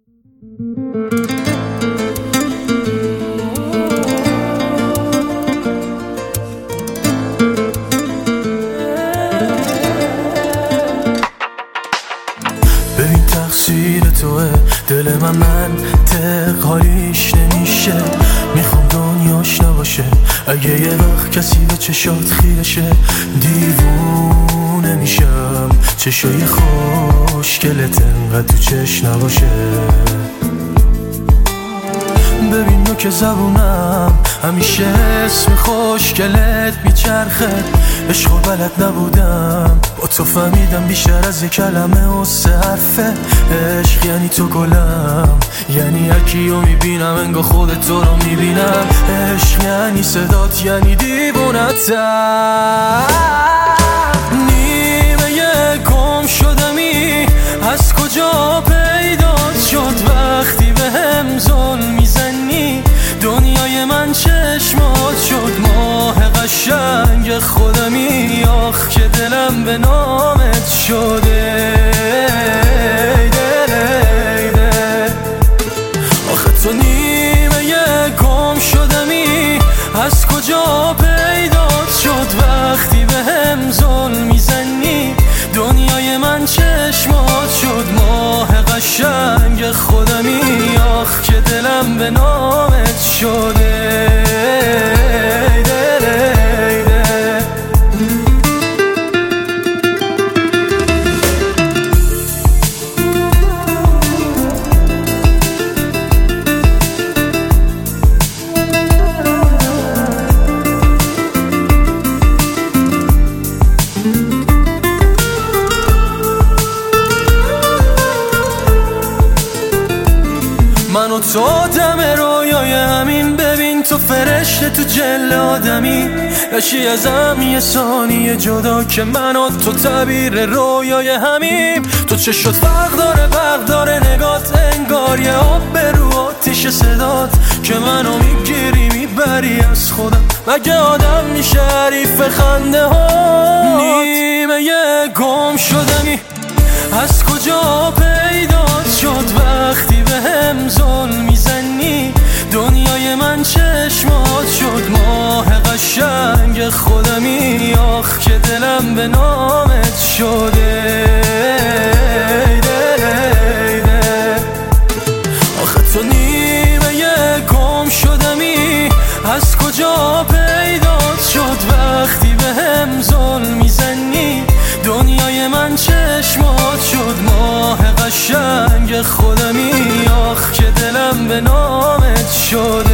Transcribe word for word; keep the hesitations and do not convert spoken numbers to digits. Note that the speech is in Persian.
ببین تقصیر توه، دل من منطق حالیش نمیشه. میخوام دنیاش نباشه، اگه یه وقت کسی به چشات خیرشه. دیوونه میشم چشای خوشگلت انقدر تو چش نباشه. ببین نوک زبونم همیشه اسم خوشگلت میچرخه. عشقو بلد نبودم، با تو فهمیدم بیشتر از یه کلمه و سه حرفه. عشق یعنی تو گلم، یعنی هرکیو میبینم انگار خودت تو رو میبینم. عشق یعنی صدات، یعنی دیوونتم. نیمه گم شدمی، از کجا پیدات شد وقتی به هم ظلم میزنی؟ دنیای من چشمات شد ماه قشنگ خودمی. آخ که دلم به نامت شده. آخه تو نیمه گم شدمی، از کجا پیدات شد وقتی به هم ظلم میزنی؟ دنیای من چشمات شد ماه قشنگ خودمی. آخ که دلم به نامت شده. من و تو آدم رویای همین. ببین تو فرشته تو جل آدمی، نشی ازم یه ثانیه جدا که من و تو تعبیر رویای همیم. تو چشت فرق داره، برق داره نگات، انگار یه آب رو آتیش صدات که منو میگیری میبری از خودم. مگه آدم میشه حریف خنده ها؟ نیمه گم شدمی، از کجا پیدات شد وقتی به هم ظلم میزنی؟ دنیای من چشمات شد ماه قشنگ خودمی. آخ که دلم به نامت شده. آخه تو نیمه گم شدمی، از کجا پیدات شد وقتی به هم ظلم میزنی؟ دنیای من چشمات شد ماه قشنگ خودمی. آخ که دلم به نامت شده.